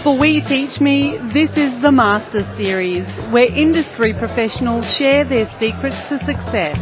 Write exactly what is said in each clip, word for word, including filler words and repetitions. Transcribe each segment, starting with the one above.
For We Teach Me, this is the Master Series, where industry professionals share their secrets to success.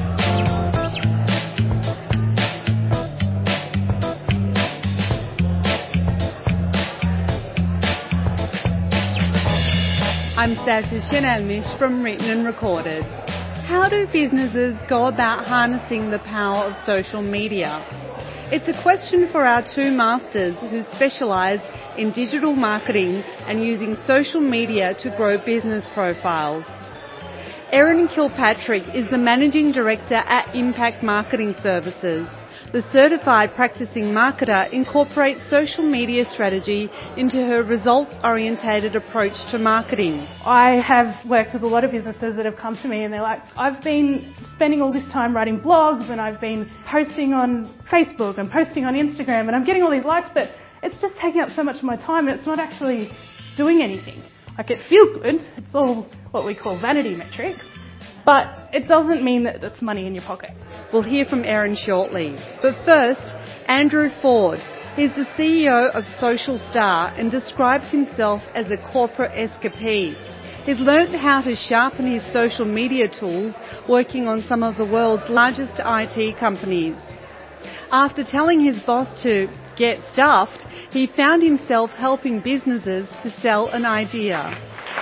I'm Sasha Shenalmish from Written and Recorded. How do businesses go about harnessing the power of social media? It's a question for our two masters who specialise in digital marketing and using social media to grow business profiles. Erin Kilpatrick is the Managing Director at Impact Marketing Services. The certified practicing marketer incorporates social media strategy into her results-orientated approach to marketing. I have worked with a lot of businesses that have come to me and they're like, I've been spending all this time writing blogs and I've been posting on Facebook and posting on Instagram and I'm getting all these likes, but it's just taking up so much of my time and it's not actually doing anything. Like, it feels good, it's all what we call vanity metrics, but it doesn't mean that it's money in your pocket. We'll hear from Erin shortly. But first, Andrew Ford. He's the C E O of Social Star and describes himself as a corporate escapee. He's learnt how to sharpen his social media tools working on some of the world's largest I T companies. After telling his boss to get stuffed, he found himself helping businesses to sell an idea.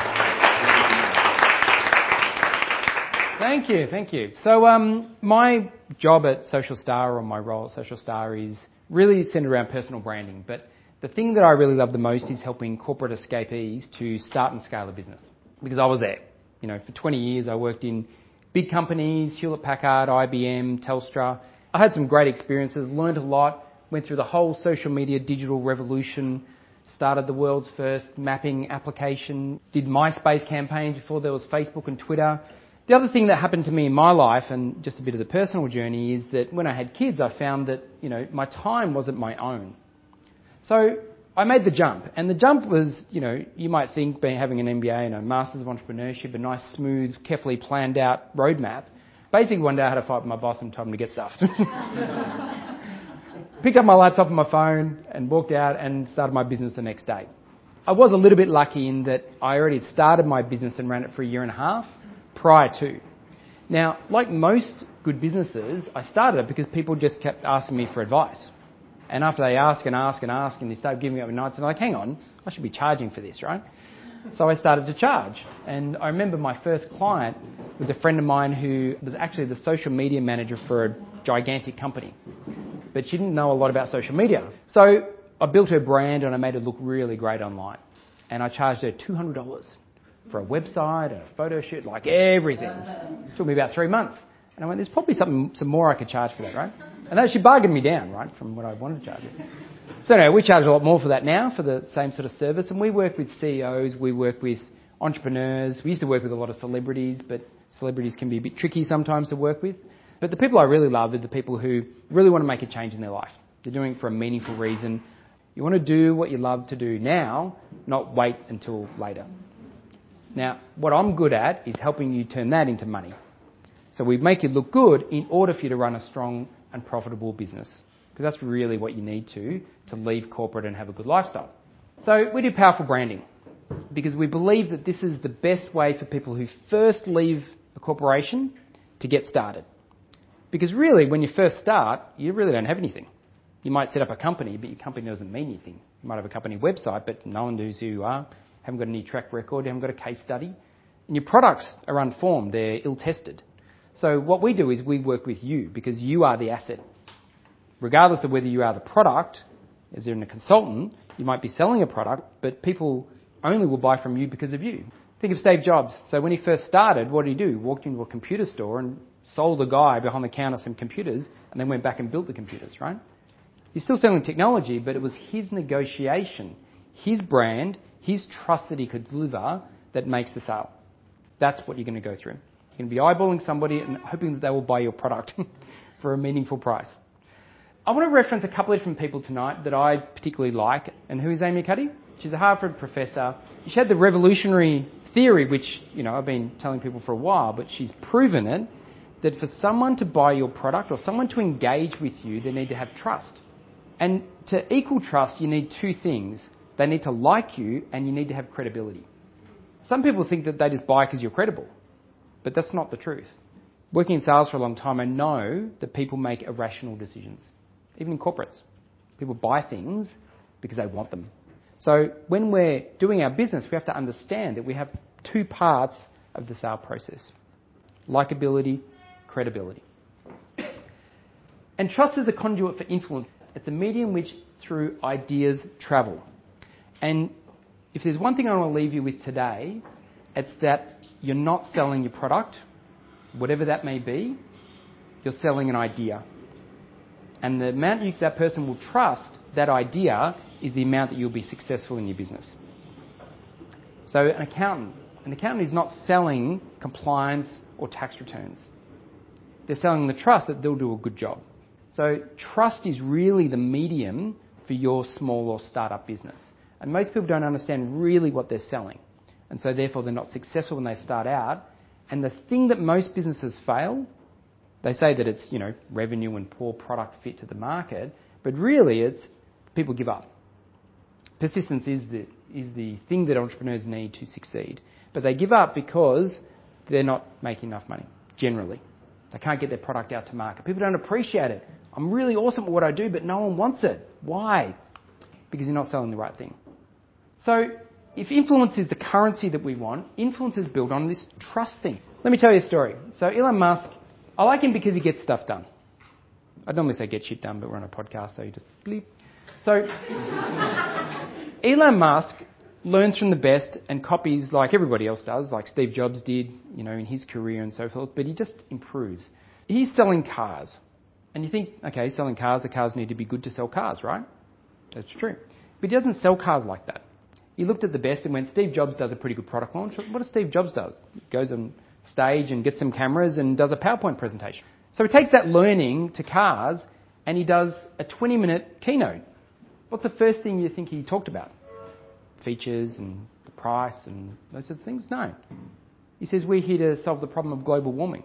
Thank you, thank you. So um, my job at Social Star, or my role at Social Star, is really centred around personal branding. But the thing that I really love the most is helping corporate escapees to start and scale a business. Because I was there. You know, for twenty years I worked in big companies, Hewlett Packard, I B M, Telstra. I had some great experiences, learned a lot, went through the whole social media digital revolution, started the world's first mapping application, did MySpace campaigns before there was Facebook and Twitter. The other thing that happened to me in my life, and just a bit of the personal journey, is that when I had kids, I found that, you know, my time wasn't my own. So I made the jump, and the jump was, you know, you might think being having an M B A and a Masters of Entrepreneurship, a nice, smooth, carefully planned out roadmap. Basically, one day I had a fight with my boss and told him to get stuffed. Picked up my laptop and my phone and walked out and started my business the next day. I was a little bit lucky in that I already had started my business and ran it for a year and a half prior to. Now, like most good businesses, I started it because people just kept asking me for advice. And after they ask and ask and ask and they started giving me up nights, and I'm like, hang on, I should be charging for this, right? So I started to charge. And I remember my first client was a friend of mine who was actually the social media manager for a gigantic company. But she didn't know a lot about social media. So I built her brand and I made it look really great online. And I charged her two hundred dollars for a website and a photo shoot, like everything. It took me about three months. And I went, there's probably something, some more I could charge for that, right? And then she bargained me down, right, from what I wanted to charge her. So anyway, we charge a lot more for that now, for the same sort of service. And we work with C E Os, we work with entrepreneurs. We used to work with a lot of celebrities, but celebrities can be a bit tricky sometimes to work with. But the people I really love are the people who really want to make a change in their life. They're doing it for a meaningful reason. You want to do what you love to do now, not wait until later. Now, what I'm good at is helping you turn that into money. So we make it look good in order for you to run a strong and profitable business. Because that's really what you need to, to leave corporate and have a good lifestyle. So we do powerful branding because we believe that this is the best way for people who first leave a corporation to get started. Because really, when you first start, you really don't have anything. You might set up a company, but your company doesn't mean anything. You might have a company website, but no one knows who you are. Haven't got any track record, haven't got a case study. And your products are unformed, they're ill-tested. So what we do is we work with you because you are the asset. Regardless of whether you are the product, as in a consultant, you might be selling a product, but people only will buy from you because of you. Think of Steve Jobs. So when he first started, what did he do? He walked into a computer store and sold a guy behind the counter some computers and then went back and built the computers, right? He's still selling technology, but it was his negotiation, his brand, his trust that he could deliver that makes the sale. That's what you're going to go through. You're going to be eyeballing somebody and hoping that they will buy your product for a meaningful price. I want to reference a couple of different people tonight that I particularly like. And who is Amy Cuddy? She's a Harvard professor. She had the revolutionary theory, which, you know, I've been telling people for a while, but she's proven it, that for someone to buy your product or someone to engage with you, they need to have trust. And to equal trust, you need two things. They need to like you, and you need to have credibility. Some people think that they just buy because you're credible, but that's not the truth. Working in sales for a long time, I know that people make irrational decisions, even in corporates. People buy things because they want them. So when we're doing our business, we have to understand that we have two parts of the sale process: likability, credibility. And trust is a conduit for influence. It's a medium which, through ideas, travel. And if there's one thing I want to leave you with today, it's that you're not selling your product, whatever that may be. You're selling an idea. And the amount you, that person will trust that idea is the amount that you'll be successful in your business. So an accountant, an accountant is not selling compliance or tax returns. They're selling the trust that they'll do a good job. So trust is really the medium for your small or startup business. And most people don't understand really what they're selling. And so therefore they're not successful when they start out. And the thing that most businesses fail, they say that it's, you know, revenue and poor product fit to the market, but really it's people give up. Persistence is the, is the thing that entrepreneurs need to succeed. But they give up because they're not making enough money, generally. They can't get their product out to market. People don't appreciate it. I'm really awesome at what I do, but no one wants it. Why? Because you're not selling the right thing. So if influence is the currency that we want, influence is built on this trust thing. Let me tell you a story. So Elon Musk, I like him because he gets stuff done. I'd normally say get shit done, but we're on a podcast, so you just bleep. So Elon Musk learns from the best and copies like everybody else does, like Steve Jobs did, you know, in his career and so forth, but he just improves. He's selling cars. And you think, okay, selling cars, the cars need to be good to sell cars, right? That's true. But he doesn't sell cars like that. He looked at the best and went, Steve Jobs does a pretty good product launch. What does Steve Jobs do? He goes on stage and gets some cameras and does a PowerPoint presentation. So he takes that learning to cars and he does a twenty-minute keynote. What's the first thing you think he talked about? Features and the price and those sorts of things? No. He says, we're here to solve the problem of global warming.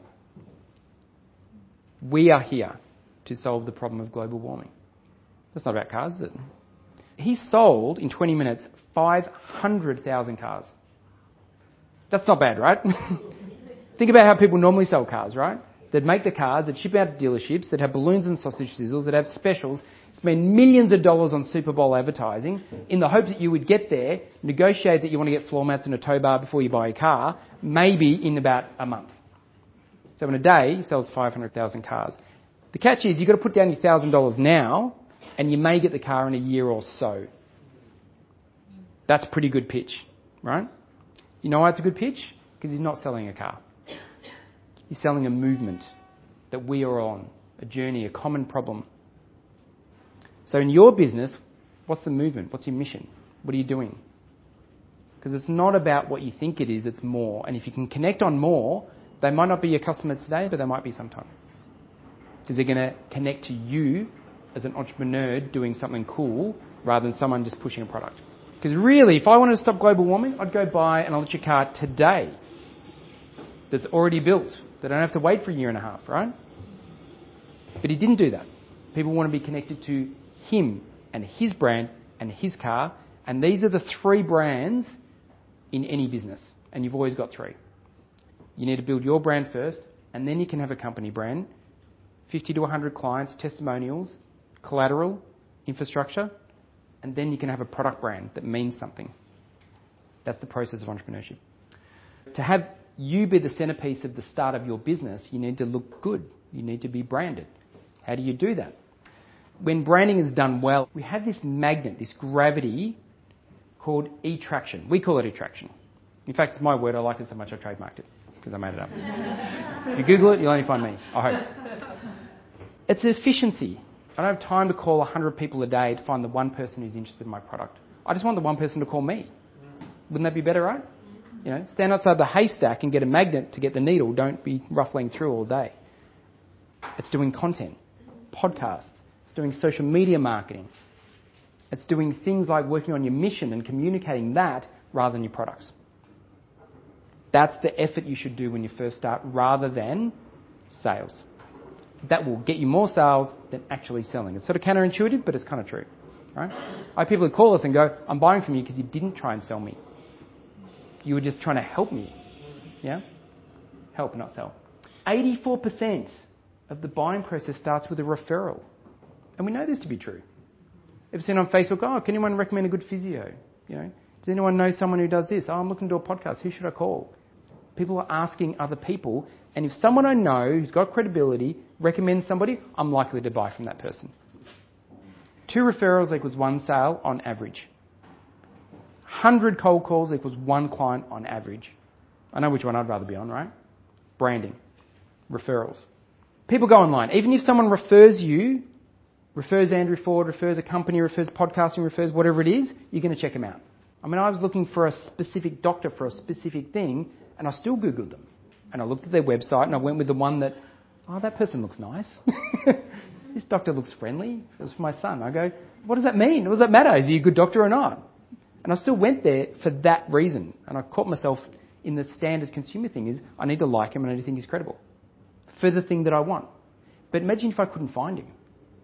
We are here to solve the problem of global warming. That's not about cars, is it? He sold, in twenty minutes, five hundred thousand cars. That's not bad, right? Think about how people normally sell cars, right? They'd make the cars, they'd ship out to dealerships, they'd have balloons and sausage sizzles, they'd have specials, spend millions of dollars on Super Bowl advertising in the hope that you would get there, negotiate that you want to get floor mats and a tow bar before you buy a car, maybe in about a month. So in a day, he sells five hundred thousand cars. The catch is you've got to put down your one thousand dollars now and you may get the car in a year or so. That's a pretty good pitch, right? You know why it's a good pitch? Because he's not selling a car. He's selling a movement that we are on, a journey, a common problem. So in your business, what's the movement? What's your mission? What are you doing? Because it's not about what you think it is, it's more. And if you can connect on more, they might not be your customer today, but they might be sometime. Because they're going to connect to you as an entrepreneur doing something cool rather than someone just pushing a product. Because really, if I wanted to stop global warming, I'd go buy an electric car today that's already built, that I don't have to wait for a year and a half, right? But he didn't do that. People want to be connected to him and his brand and his car. And these are the three brands in any business. And you've always got three. You need to build your brand first, and then you can have a company brand. fifty to one hundred clients, testimonials, collateral, infrastructure, and then you can have a product brand that means something. That's the process of entrepreneurship. To have you be the centerpiece of the start of your business, you need to look good. You need to be branded. How do you do that? When branding is done well, we have this magnet, this gravity called e-traction. We call it e-traction. In fact, it's my word. I like it so much I trademarked it because I made it up. If you Google it, you'll only find me, I hope. It's efficiency. I don't have time to call one hundred people a day to find the one person who's interested in my product. I just want the one person to call me. Wouldn't that be better, right? You know, stand outside the haystack and get a magnet to get the needle. Don't be ruffling through all day. It's doing content, podcasts. It's doing social media marketing. It's doing things like working on your mission and communicating that rather than your products. That's the effort you should do when you first start rather than sales. That will get you more sales than actually selling. It's sort of counterintuitive, but it's kind of true. right? I have people who call us and go, I'm buying from you because you didn't try and sell me. You were just trying to help me. Yeah? Help, not sell. eighty-four percent of the buying process starts with a referral. And we know this to be true. Ever seen on Facebook, oh, can anyone recommend a good physio? You know, does anyone know someone who does this? Oh, I'm looking to do a podcast. Who should I call? People are asking other people. And if someone I know who's got credibility recommends somebody, I'm likely to buy from that person. Two referrals equals one sale on average. one hundred cold calls equals one client on average. I know which one I'd rather be on, right? Branding. Referrals. People go online. Even if someone refers you, refers Andrew Ford, refers a company, refers podcasting, refers whatever it is, you're going to check them out. I mean, I was looking for a specific doctor for a specific thing, and I still Googled them. And I looked at their website, and I went with the one that, oh, that person looks nice. This doctor looks friendly. It was for my son. I go, what does that mean? What does that matter? Is he a good doctor or not? And I still went there for that reason. And I caught myself in the standard consumer thing is, I need to like him and I need to think he's credible for the thing that I want. But imagine if I couldn't find him.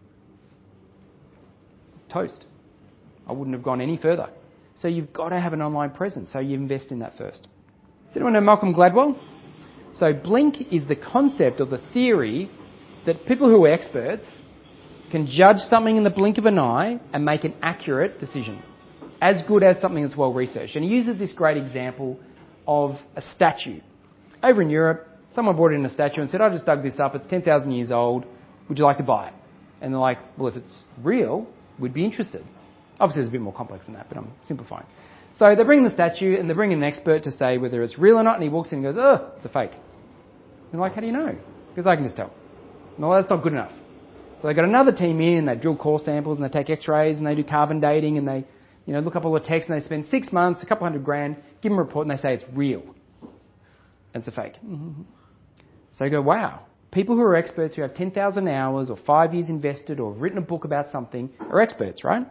Toast. I wouldn't have gone any further. So you've got to have an online presence. So you invest in that first. Does anyone know Malcolm Gladwell? So Blink is the concept or the theory that people who are experts can judge something in the blink of an eye and make an accurate decision, as good as something that's well researched. And he uses this great example of a statue. Over in Europe, someone brought in a statue and said, I just dug this up, it's ten thousand years old, would you like to buy it? And they're like, well, if it's real, we'd be interested. Obviously, it's a bit more complex than that, but I'm simplifying. So they bring the statue and they bring in an expert to say whether it's real or not, and he walks in and goes, oh, it's a fake. And they're like, how do you know? Because I can just tell. No, that's not good enough. So they got another team in and they drill core samples and they take x-rays and they do carbon dating and they, you know, look up all the text and they spend six months, a couple hundred grand, give them a report and they say it's real. And it's a fake. Mm-hmm. So you go, wow. People who are experts who have ten thousand hours or five years invested or written a book about something are experts, right?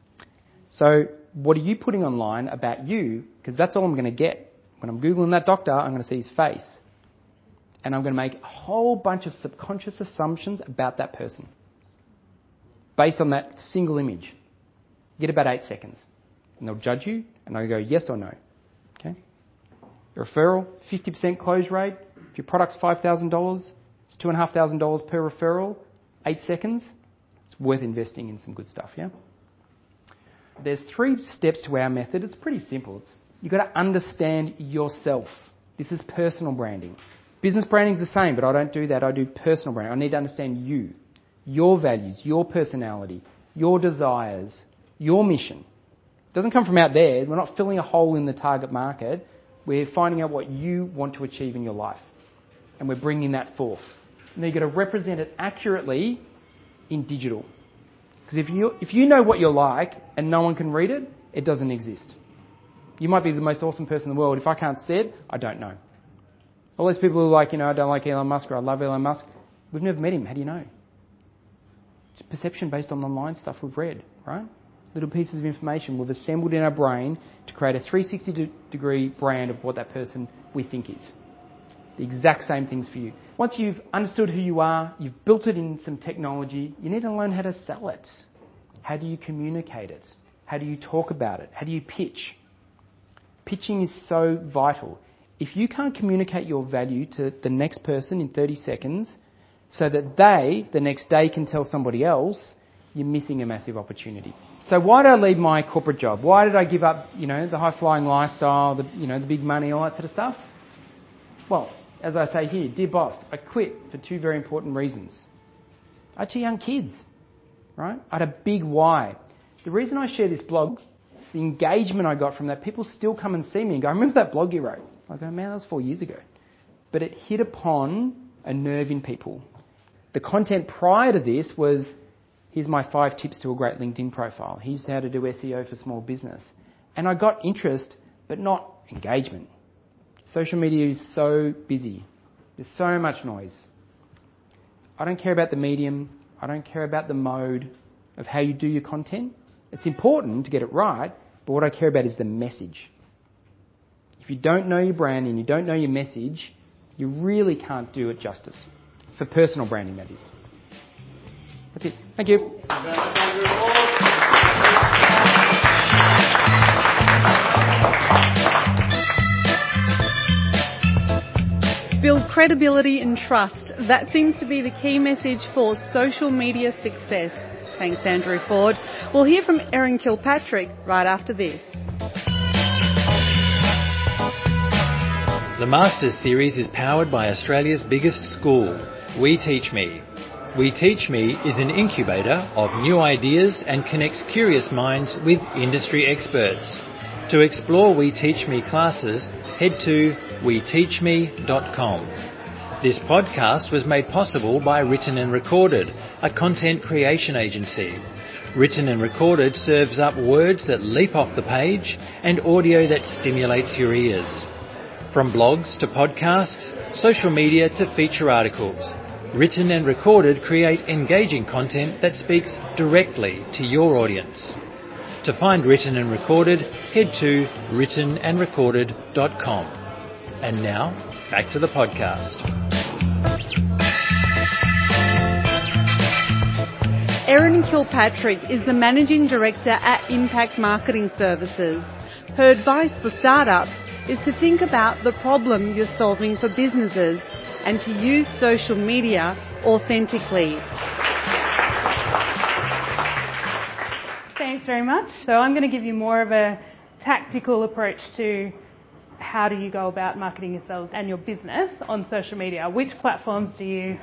So what are you putting online about you? Because that's all I'm going to get. When I'm Googling that doctor, I'm going to see his face. And I'm going to make a whole bunch of subconscious assumptions about that person based on that single image. You get about eight seconds. And they'll judge you, and they'll go yes or no. Okay? Your referral, fifty percent close rate. If your product's five thousand dollars, it's two thousand five hundred dollars per referral, eight seconds. It's worth investing in some good stuff, yeah? There's three steps to our method. It's pretty simple. It's, you've got to understand yourself. This is personal branding. Business branding is the same, but I don't do that. I do personal branding. I need to understand you, your values, your personality, your desires, your mission. It doesn't come from out there. We're not filling a hole in the target market. We're finding out what you want to achieve in your life. And we're bringing that forth. And then you've got to represent it accurately in digital. Because if you, if you know what you're like and no one can read it, it doesn't exist. You might be the most awesome person in the world. If I can't see it, I don't know. All those people who are like, you know, I don't like Elon Musk or I love Elon Musk, we've never met him. How do you know? It's perception based on online stuff we've read, right? Little pieces of information we've assembled in our brain to create a three hundred sixty degree brand of what that person we think is. The exact same things for you. Once you've understood who you are, you've built it in some technology, you need to learn how to sell it. How do you communicate it? How do you talk about it? How do you pitch? Pitching is so vital. If you can't communicate your value to the next person in thirty seconds so that they, the next day, can tell somebody else, you're missing a massive opportunity. So why did I leave my corporate job? Why did I give up, you know, the high-flying lifestyle, the, you know, the big money, all that sort of stuff? Well, as I say here, dear boss, I quit for two very important reasons. I had two young kids, right? I had a big why. The reason I share this blog, the engagement I got from that, people still come and see me and go, I remember that blog you wrote. I go, man, that was four years ago. But it hit upon a nerve in people. The content prior to this was, here's my five tips to a great LinkedIn profile. Here's how to do S E O for small business. And I got interest, but not engagement. Social media is so busy. There's so much noise. I don't care about the medium. I don't care about the mode of how you do your content. It's important to get it right, but what I care about is the message. If you don't know your brand and you don't know your message, you really can't do it justice. For personal branding, that is. That's it. Thank you. credibility and trust. That seems to be the key message for social media success. Thanks, Andrew Ford. We'll hear from Erin Kilpatrick right after this. The Masters series is powered by Australia's biggest school, We Teach Me. We Teach Me is an incubator of new ideas and connects curious minds with industry experts. To explore We Teach Me classes, head to we teach me dot com. This podcast was made possible by Written and Recorded, a content creation agency. Written and Recorded serves up words that leap off the page and audio that stimulates your ears. From blogs to podcasts, social media to feature articles, Written and Recorded create engaging content that speaks directly to your audience. To find Written and Recorded, head to written and recorded dot com. And now, back to the podcast. Erin Kilpatrick is the Managing Director at Impact Marketing Services. Her advice for startups is to think about the problem you're solving for businesses and to use social media authentically. Thanks very much. So I'm going to give you more of a tactical approach to how do you go about marketing yourselves and your business on social media. Which platforms do you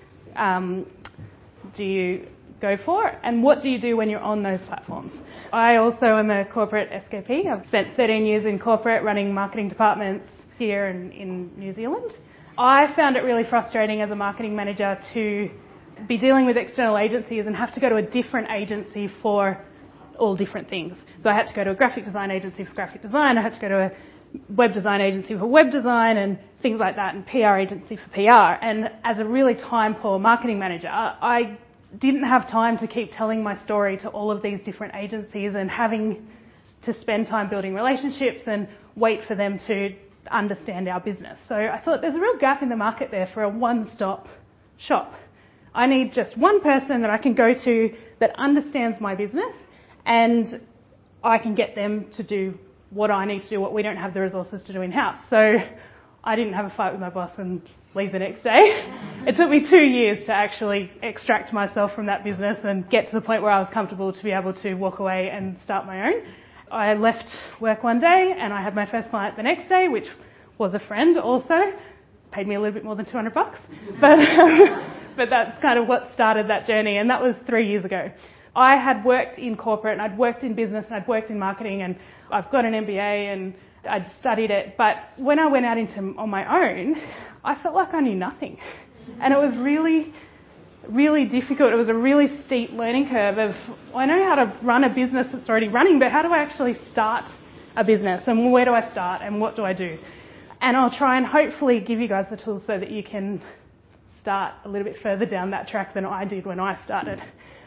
um, do you go for, and what do you do when you're on those platforms? I also am a corporate S K P. I've spent thirteen years in corporate running marketing departments here in, in New Zealand. I found it really frustrating as a marketing manager to be dealing with external agencies and have to go to a different agency for all different things. So I had to go to a graphic design agency for graphic design, I had to go to a web design agency for web design and things like that, and P R agency for P R. And as a really time-poor marketing manager, I didn't have time to keep telling my story to all of these different agencies and having to spend time building relationships and wait for them to understand our business. So I thought there's a real gap in the market there for a one-stop shop. I need just one person that I can go to that understands my business, and I can get them to do what I need to do, what we don't have the resources to do in-house. So I didn't have a fight with my boss and leave the next day. It took me two years to actually extract myself from that business and get to the point where I was comfortable to be able to walk away and start my own. I left work one day and I had my first client the next day, which was a friend also. Paid me a little bit more than two hundred bucks. But, but that's kind of what started that journey, and that was three years ago. I had worked in corporate and I'd worked in business and I'd worked in marketing, and I've got an M B A and I'd studied it. But when I went out into on my own, I felt like I knew nothing. And it was really, really difficult. It was a really steep learning curve of, I know how to run a business that's already running, but how do I actually start a business, and where do I start and what do I do? And I'll try and hopefully give you guys the tools so that you can start a little bit further down that track than I did when I started.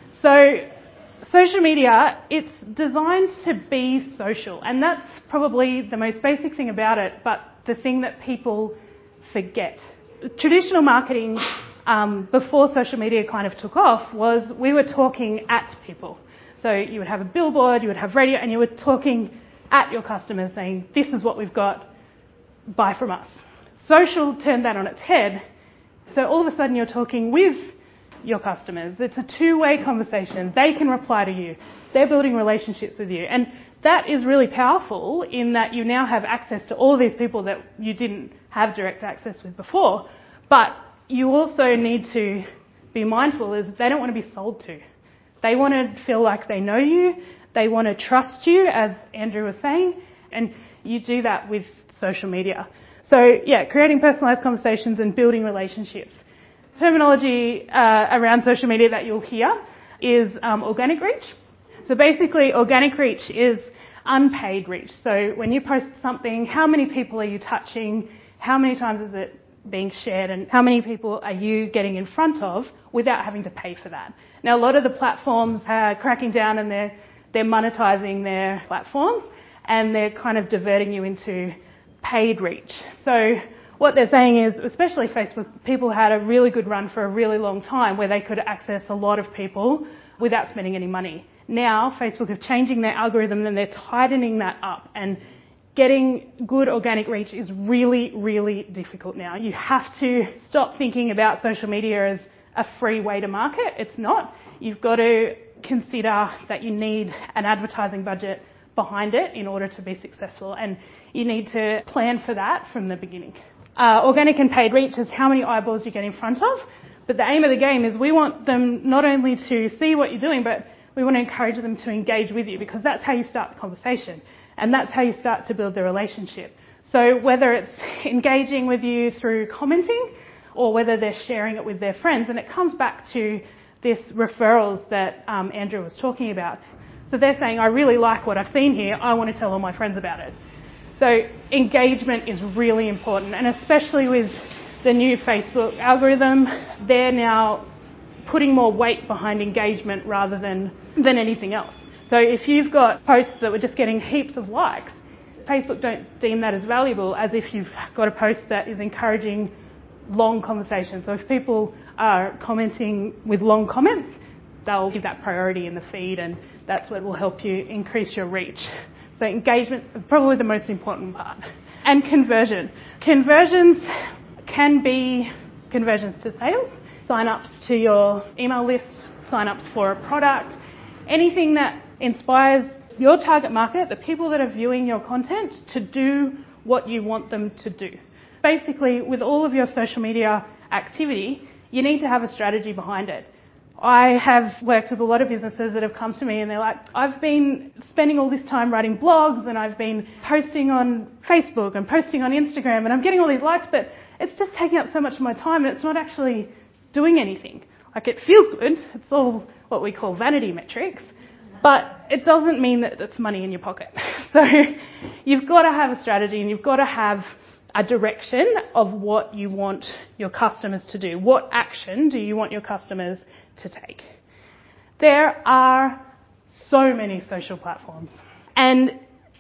So social media, it's designed to be social, and that's probably the most basic thing about it, but the thing that people forget. Traditional marketing, um, before social media kind of took off, was we were talking at people. So you would have a billboard, you would have radio, and you were talking at your customers saying, this is what we've got, buy from us. Social turned that on its head, so all of a sudden you're talking with your customers. It's a two-way conversation. They can reply to you. They're building relationships with you. And that is really powerful in that you now have access to all these people that you didn't have direct access with before. But you also need to be mindful is they don't want to be sold to. They want to feel like they know you. They want to trust you, as Andrew was saying. And you do that with social media. So, yeah, creating personalised conversations and building relationships. Terminology uh, around social media that you'll hear is um, organic reach. So basically, organic reach is unpaid reach. So when you post something, how many people are you touching? How many times is it being shared? And how many people are you getting in front of without having to pay for that? Now, a lot of the platforms are cracking down and they're, they're monetizing their platforms, and they're kind of diverting you into paid reach. So what they're saying is, especially Facebook, people had a really good run for a really long time where they could access a lot of people without spending any money. Now, Facebook are changing their algorithm and they're tightening that up. And getting good organic reach is really, really difficult now. You have to stop thinking about social media as a free way to market. It's not. You've got to consider that you need an advertising budget behind it in order to be successful, and you need to plan for that from the beginning. Uh, organic and paid reach is how many eyeballs you get in front of, but the aim of the game is we want them not only to see what you're doing, but we want to encourage them to engage with you, because that's how you start the conversation, and that's how you start to build the relationship. So whether it's engaging with you through commenting or whether they're sharing it with their friends, and it comes back to this referrals that um, Andrew was talking about. So they're saying, I really like what I've seen here, I want to tell all my friends about it. So engagement is really important, and especially with the new Facebook algorithm, they're now putting more weight behind engagement rather than, than anything else. So if you've got posts that were just getting heaps of likes, Facebook don't deem that as valuable as if you've got a post that is encouraging long conversations. So if people are commenting with long comments, they'll give that priority in the feed, and that's what will help you increase your reach. So engagement is probably the most important part. And conversion. Conversions can be conversions to sales, sign-ups to your email list, sign-ups for a product, anything that inspires your target market, the people that are viewing your content, to do what you want them to do. Basically, with all of your social media activity, you need to have a strategy behind it. I have worked with a lot of businesses that have come to me and they're like, I've been spending all this time writing blogs and I've been posting on Facebook and posting on Instagram and I'm getting all these likes, but it's just taking up so much of my time and it's not actually doing anything. Like, it feels good, it's all what we call vanity metrics, but it doesn't mean that it's money in your pocket. So you've got to have a strategy and you've got to have a direction of what you want your customers to do. What action do you want your customers to take? There are so many social platforms. And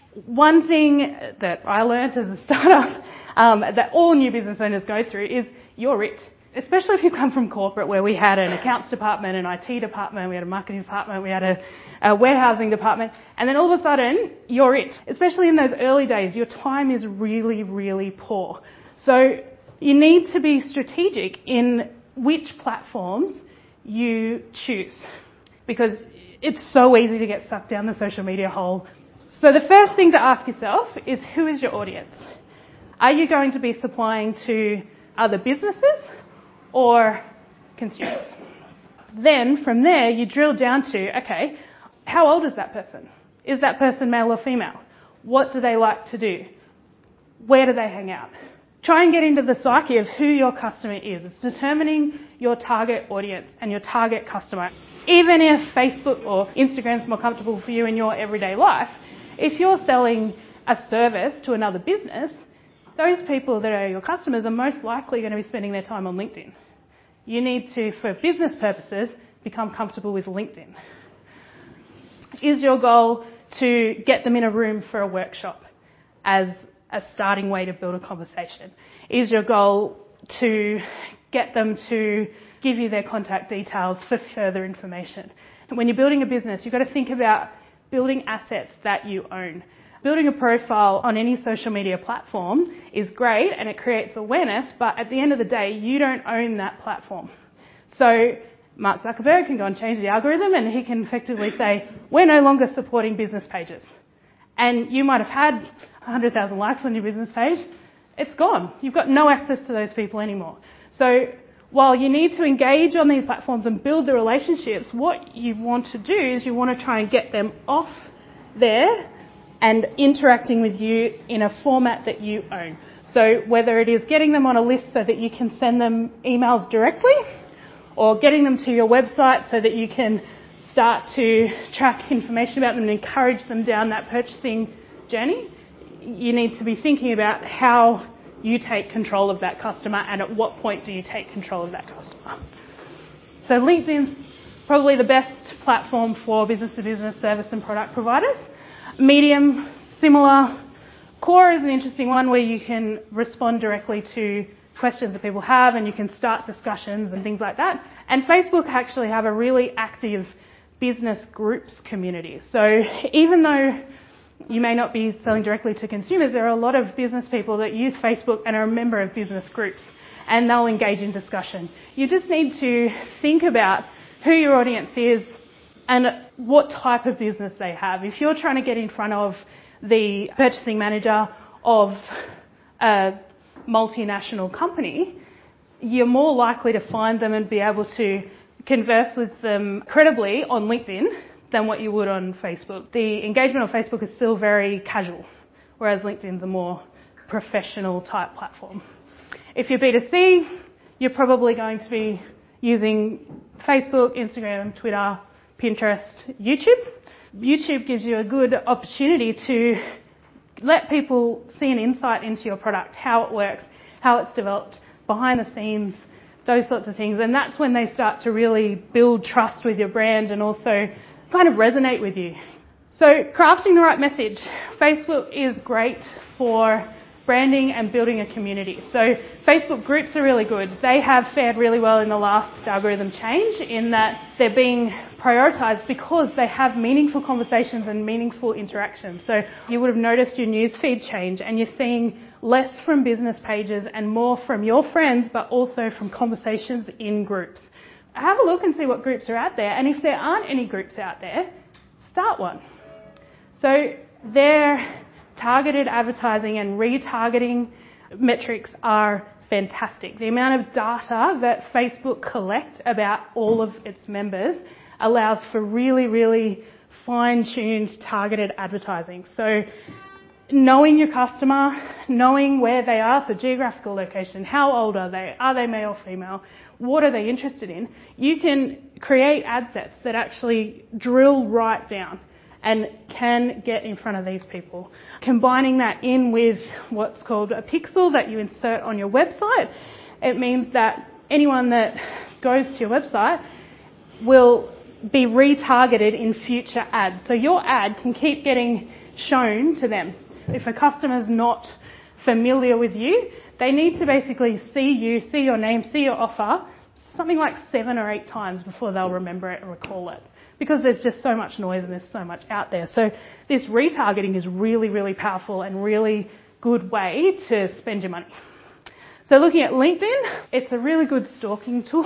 one thing that I learned as a startup um, that all new business owners go through is you're it. Especially if you come from corporate, where we had an accounts department, an I T department, we had a marketing department, we had a, a warehousing department, and then all of a sudden, you're it. Especially in those early days, your time is really, really poor. So you need to be strategic in which platforms you choose, because it's so easy to get sucked down the social media hole. So the first thing to ask yourself is, who is your audience? Are you going to be supplying to other businesses or consumers? Then from there you drill down to, okay, how old is that person? Is that person male or female? What do they like to do? Where do they hang out? Try and get into the psyche of who your customer is. It's determining your target audience and your target customer. Even if Facebook or Instagram is more comfortable for you in your everyday life, if you're selling a service to another business, those people that are your customers are most likely going to be spending their time on LinkedIn. You need to, for business purposes, become comfortable with LinkedIn. Is your goal to get them in a room for a workshop as a starting way to build a conversation? Is your goal to get them to give you their contact details for further information? And when you're building a business, you've got to think about building assets that you own. Building a profile on any social media platform is great and it creates awareness, but at the end of the day, you don't own that platform. So Mark Zuckerberg can go and change the algorithm and he can effectively say, we're no longer supporting business pages. And you might have had one hundred thousand likes on your business page. It's gone. You've got no access to those people anymore. So while you need to engage on these platforms and build the relationships, what you want to do is you want to try and get them off there and interacting with you in a format that you own. So whether it is getting them on a list so that you can send them emails directly, or getting them to your website so that you can start to track information about them and encourage them down that purchasing journey, you need to be thinking about how you take control of that customer and at what point do you take control of that customer. So LinkedIn's probably the best platform for business-to-business service and product providers. Medium, similar. Core is an interesting one where you can respond directly to questions that people have and you can start discussions and things like that. And Facebook actually have a really active business groups community. So even though you may not be selling directly to consumers. There are a lot of business people that use Facebook and are a member of business groups, and they'll engage in discussion. You just need to think about who your audience is and what type of business they have. If you're trying to get in front of the purchasing manager of a multinational company, you're more likely to find them and be able to converse with them credibly on LinkedIn than what you would on Facebook. The engagement on Facebook is still very casual, whereas LinkedIn's a more professional type platform. If you're B two C, you're probably going to be using Facebook, Instagram, Twitter, Pinterest, YouTube. YouTube gives you a good opportunity to let people see an insight into your product, how it works, how it's developed, behind the scenes, those sorts of things. And that's when they start to really build trust with your brand and also kind of resonate with you. So crafting the right message. Facebook is great for branding and building a community. So Facebook groups are really good. They have fared really well in the last algorithm change in that they're being prioritised because they have meaningful conversations and meaningful interactions. So you would have noticed your news feed change and you're seeing less from business pages and more from your friends, but also from conversations in groups. Have a look and see what groups are out there, and if there aren't any groups out there, start one. So their targeted advertising and retargeting metrics are fantastic. The amount of data that Facebook collects about all of its members allows for really, really fine-tuned targeted advertising. So knowing your customer, knowing where they are, so geographical location, how old are they, are they male or female, what are they interested in, you can create ad sets that actually drill right down and can get in front of these people. Combining that in with what's called a pixel that you insert on your website, it means that anyone that goes to your website will be retargeted in future ads. So your ad can keep getting shown to them. If a customer's not familiar with you, they need to basically see you, see your name, see your offer, something like seven or eight times before they'll remember it and recall it. Because there's just so much noise and there's so much out there. So this retargeting is really, really powerful and really good way to spend your money. So looking at LinkedIn, it's a really good stalking tool.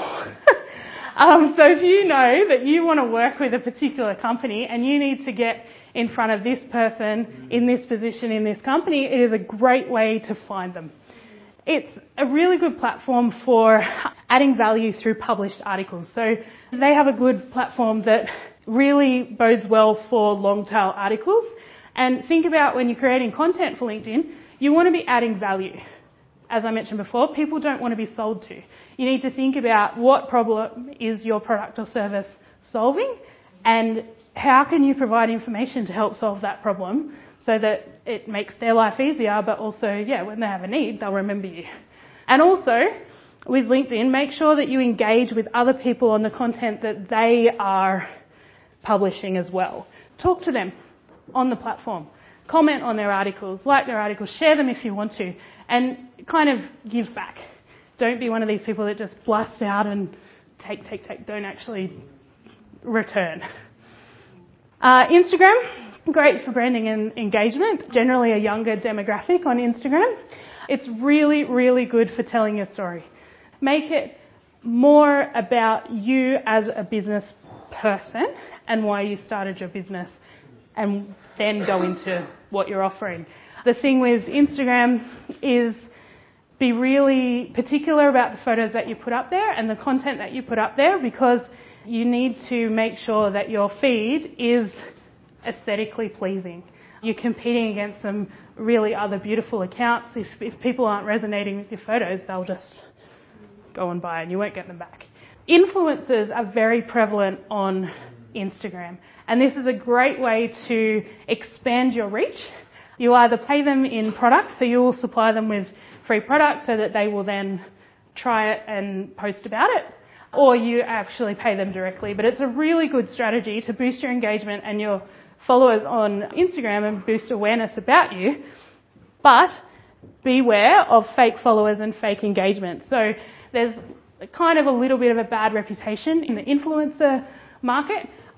um, so if you know that you want to work with a particular company and you need to get in front of this person in this position in this company, it is a great way to find them. It's a really good platform for adding value through published articles. So they have a good platform that really bodes well for long tail articles. And think about when you're creating content for LinkedIn, you want to be adding value. As I mentioned before, people don't want to be sold to. You need to think about what problem is your product or service solving and how can you provide information to help solve that problem so that it makes their life easier, but also, yeah, when they have a need, they'll remember you. And also, with LinkedIn, make sure that you engage with other people on the content that they are publishing as well. Talk to them on the platform. Comment on their articles, like their articles, share them if you want to, and kind of give back. Don't be one of these people that just blasts out and take, take, take, don't actually return. Uh, Instagram, great for branding and engagement. Generally a younger demographic on Instagram. It's really, really good for telling your story. Make it more about you as a business person and why you started your business, and then go into what you're offering. The thing with Instagram is be really particular about the photos that you put up there and the content that you put up there, because you need to make sure that your feed is aesthetically pleasing. You're competing against some really other beautiful accounts. If, if people aren't resonating with your photos, they'll just go on by and you won't get them back. Influencers are very prevalent on Instagram, and this is a great way to expand your reach. You either pay them in products, so you will supply them with free products so that they will then try it and post about it, or you actually pay them directly. But it's a really good strategy to boost your engagement and your followers on Instagram and boost awareness about you. But beware of fake followers and fake engagement. So there's kind of a little bit of a bad reputation in the influencer market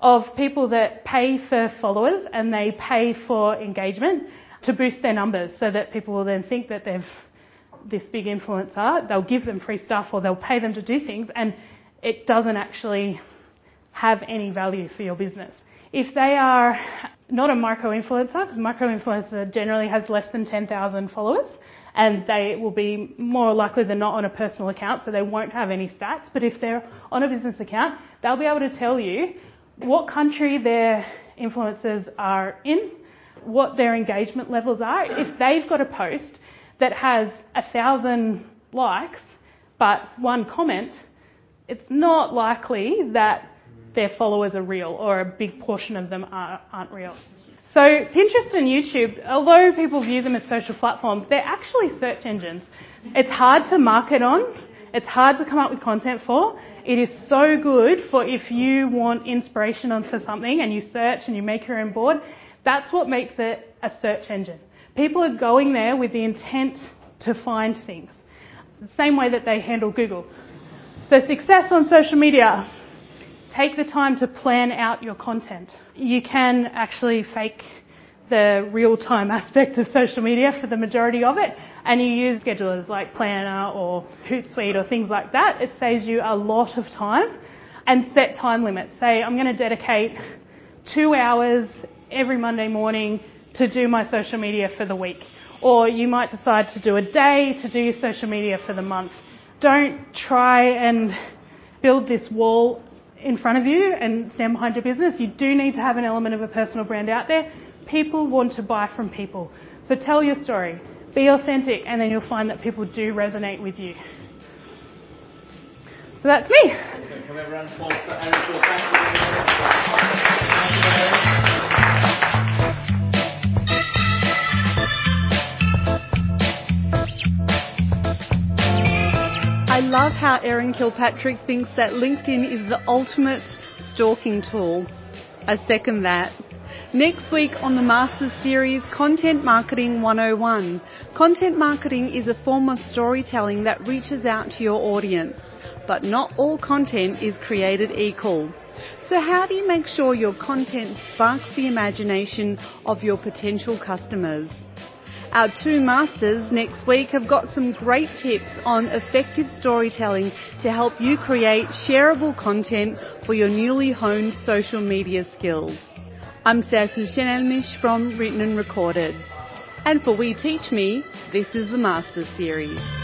of people that pay for followers and they pay for engagement to boost their numbers so that people will then think that they've this big influencer. They'll give them free stuff or they'll pay them to do things, and it doesn't actually have any value for your business. If they are not a micro-influencer, because micro-influencer generally has less than ten thousand followers, and they will be more likely than not on a personal account, so they won't have any stats. But if they're on a business account, they'll be able to tell you what country their influencers are in, what their engagement levels are. If they've got a post that has a thousand likes but one comment, it's not likely that their followers are real, or a big portion of them are, aren't real. So Pinterest and YouTube, although people view them as social platforms, they're actually search engines. It's hard to market on. It's hard to come up with content for. It is so good for if you want inspiration on for something and you search and you make your own board. That's what makes it a search engine. People are going there with the intent to find things, the same way that they handle Google. So success on social media. Take the time to plan out your content. You can actually fake the real-time aspect of social media for the majority of it, and you use schedulers like Planner or Hootsuite or things like that. It saves you a lot of time, and set time limits. Say, I'm going to dedicate two hours every Monday morning to do my social media for the week. Or you might decide to do a day to do your social media for the month. Don't try and build this wall in front of you and stand behind your business. You do need to have an element of a personal brand out there. People want to buy from people. So tell your story. Be authentic, and then you'll find that people do resonate with you. So that's me. Can we have a round of applause for Erin? Thank you. I love how Erin Kilpatrick thinks that LinkedIn is the ultimate stalking tool. I second that. Next week on the Masters Series, Content Marketing one oh one. Content marketing is a form of storytelling that reaches out to your audience, but not all content is created equal. So how do you make sure your content sparks the imagination of your potential customers? Our two masters next week have got some great tips on effective storytelling to help you create shareable content for your newly honed social media skills. I'm Serkan Şenelmiş from Written and Recorded. And for We Teach Me, this is the Masters Series.